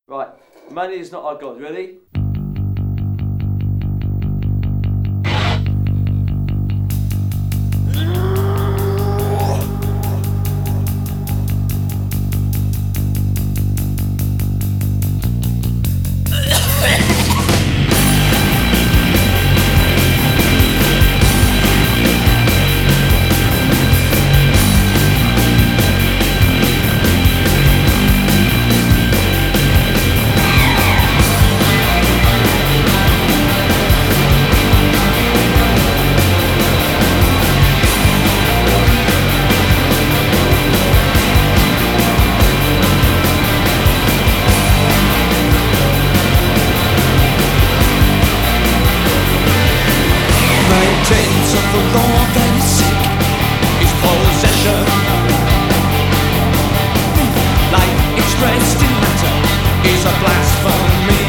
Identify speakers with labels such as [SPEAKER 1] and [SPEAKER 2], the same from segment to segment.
[SPEAKER 1] Right, money is not our God. Ready?
[SPEAKER 2] Chains of the Lord that is sick is possession. Life expressed in matter is a blasphemy.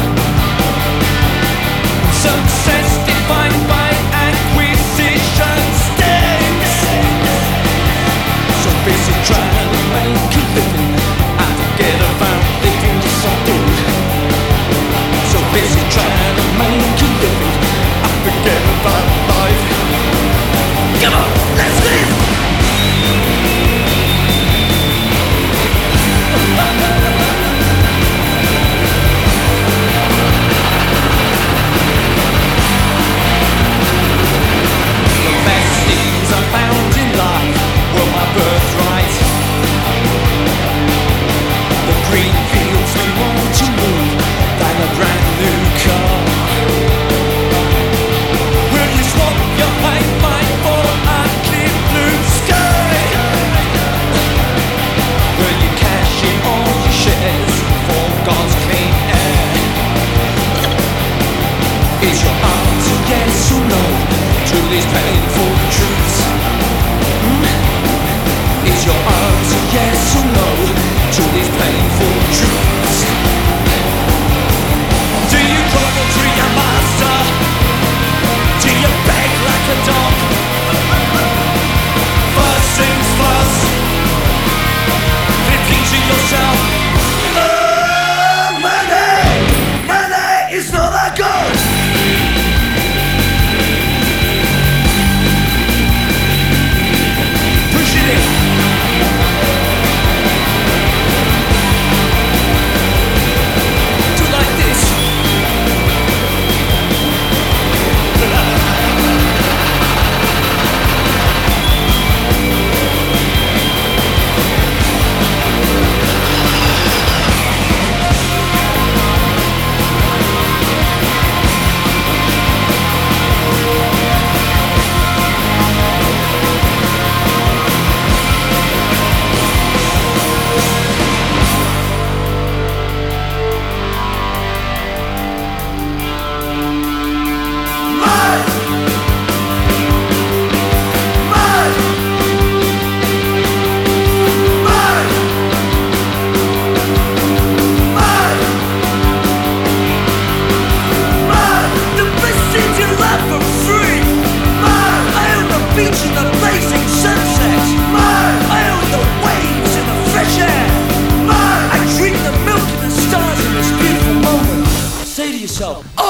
[SPEAKER 2] Success defined by acquisition stinks. So busy trying to make a living, I forget about living something. So busy trying to make a living, I forget about life. Come on, let's live! The best things I found in life were my birthright. The green fields mean more to me than a brand new car. Will you swap your high five for a clear blue sky? Will you cash in all your shares for God's clean air? Is your answer yes or no to these painful truths? Is your answer yes or no to these painful truths? Do you grovel to your master? Do you beg like a dog? First things first, thinking to yourself, money is not that good. Push it in. Do it like this. Say to yourself,